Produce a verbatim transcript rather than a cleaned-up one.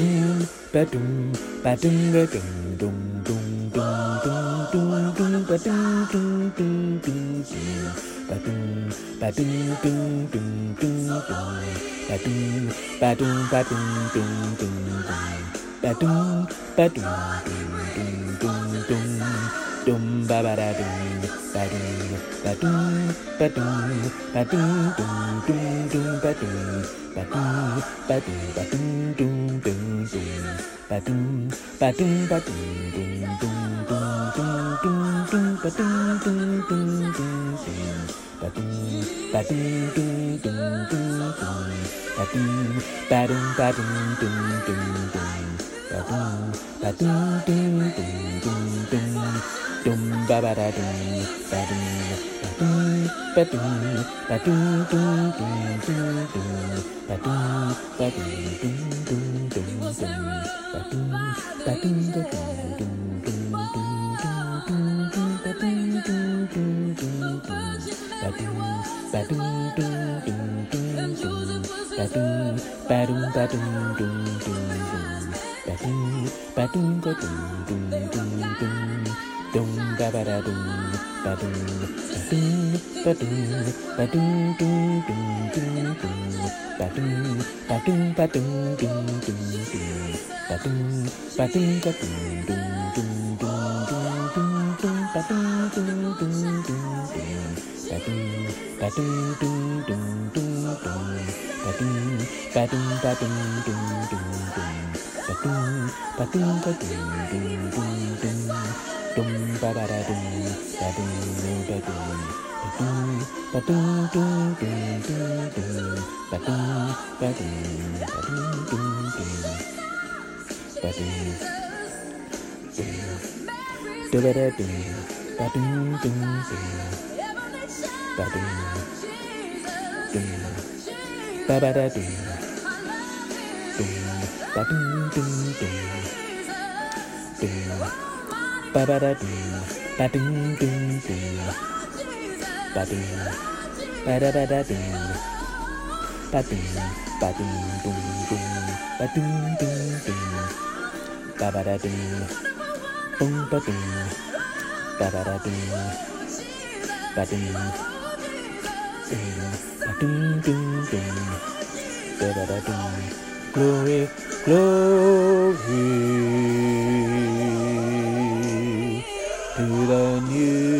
ba-doom, ba-doom, ba-doom, ba-doom, doom, doom, doom, doom, doom, doom, ba-doom, doom, doom, doom, doom, ba-doom, ba-doom, doom, doom, doom, doom, ba-doom, ba-doom, ba-doom, doom, doom, doom, ba-doom, ba-doom, doom, doom, doom, doom, doom, ba-ba-da-doom, ba-doom, ba-doom, ba-doom, ba-doom, doom, doom, doom, ba-doom, ba-doom, ba-doom, ba-doom, doom, doom, doom, ba-doom, ba-doom, ba-doom, doom, doom, doom, doom, doom, doom, ba-doom, doom, doom, doom, doom, ba-doom, ba-doom, doom, doom, doom, doom, ba-doom, ba-doom, ba-doom, doom, doom, doom, ba-doom, ba-doom, doom, doom, doom, doom, doom, ba-ba-da-doom, ba-doom, ba-doom, ba-doom, ba-doom, doom, doom, doom, doom, ba-doom, ba-doom, doom, doom, doom, doom, ba-doom, ba-doom, ba-doom, doom, doom, doom, doom, doom, ba-doom, doom, doom, doom, doom, ba-doom, ba-doom, doom, doom, doom, doom, ba-doom, ba-doom, ba-doom, doom, doom, doom, ba-doom, ba-doom, ba-doom, doom, doom, doom, doom, ba-ba-da-doom, ba-doom, ba-doom, ba-doom, ba-doom, doom, doom, doom, doom, ba-doom, ba-doom, ba-doom, doom, doom, doom, ba-doom, ba-doom, ba-doom, doom, doom, doom, doom, doom, doom, ba-doom, doom, doom, doom, doom, ba-doom, ba-doom, doom, doom, doom, doom, ba-doom, ba-doom, ba-doom, doom, doom, doom, ba-doom, ba-doom, ba-doom, doom, doom, doom, dum ba-ba-da-doom, ba-doom, ba-doom, ba-doom, ba-doom, doom, doom, doom, doom, ba-doom, ba-doom, ba-doom, doom, doom, ba-doom, doom, da-ba-da-doom, ba-doom, doom, doom, ba-doom, doom, ba-ba-da-doom, doom, ba-doom, doom, doom, doom, ba-ba-da-doom, ba-doom, doom, doom, ba-doom, ba-da-ba-da-doom, ba-doom, ba-doom, doom, doom, ba-doom, doom, doom, ba-ba-da-doom, boom, ba-doom, ba-ba-da-doom, ba-doom, doom, ba-doom, doom, doom, ba-ba-da-doom, glory, glory to the new